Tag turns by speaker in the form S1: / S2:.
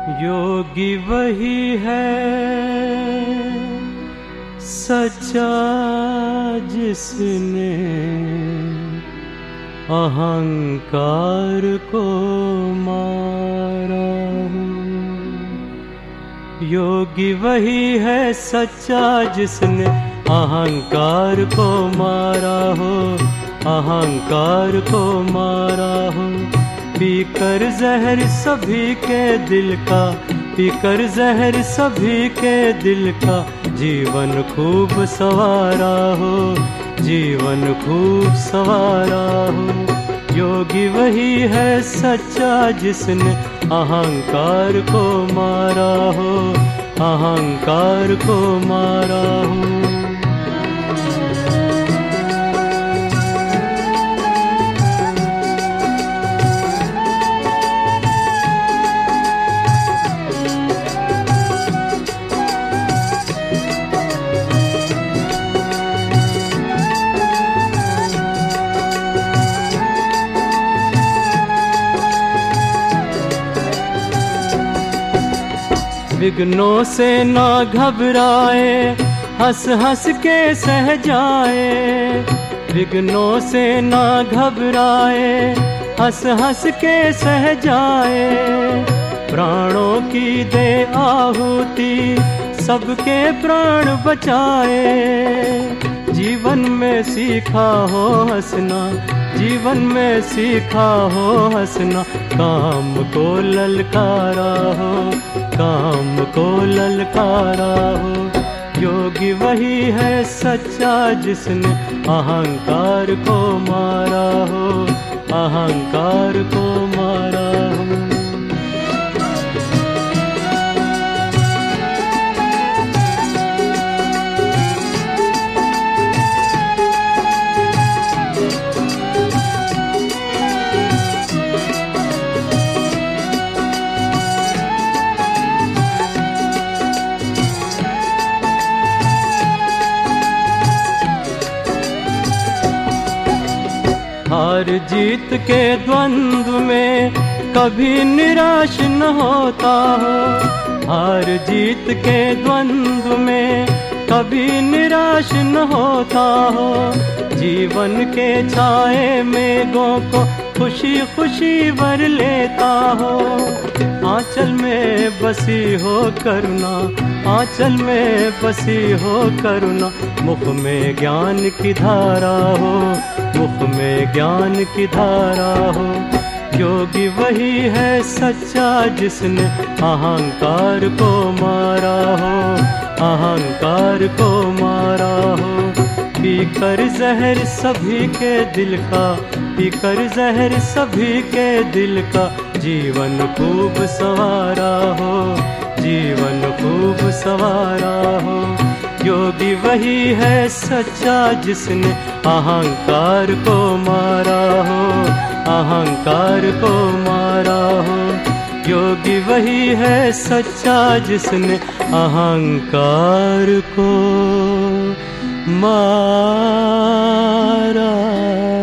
S1: योगी वही है सच्चा जिसने अहंकार को मारा हो। योगी वही है सच्चा जिसने अहंकार को मारा हो, अहंकार को मारा हो। पीकर जहर सभी के दिल का, पीकर जहर सभी के दिल का, जीवन खूब सवारा हो, जीवन खूब सवारा हो। योगी वही है सच्चा जिसने अहंकार को मारा हो, अहंकार को मारा हो। विघ्नों से ना घबराए, हंस हंस के सह जाए। विघ्नों से ना घबराए, हंस हंस के सह जाए। प्राणों की दे आहुति, सबके प्राण बचाए। जीवन में सीखा हो हंसना, जीवन में सीखा हो हंसना। काम को ललकारा हो, काम को ललकारा हो। योगी वही है सच्चा जिसने अहंकार को मारा हो, अहंकार को मारा हो। हार जीत के द्वंद्व में कभी निराश न होता हो। हार जीत के द्वंद्व में कभी निराश न होता हो। जीवन के छाए मेघों को खुशी खुशी भर लेता हो। आंचल में बसी हो करुणा, आंचल में बसी हो करुणा। मुख में ज्ञान की धारा हो, मुख में ज्ञान की धारा हो। योगी वही है सच्चा जिसने अहंकार को मारा हो, अहंकार को मारा हो। पीकर जहर सभी के दिल का, पीकर जहर सभी के दिल का। जीवन खूब सवारा हो, जीवन खूब सवारा हो। योगी वही है सच्चा जिसने अहंकार को मारा हो, अहंकार को मारा हो। योगी वही है सच्चा जिसने अहंकार को मारा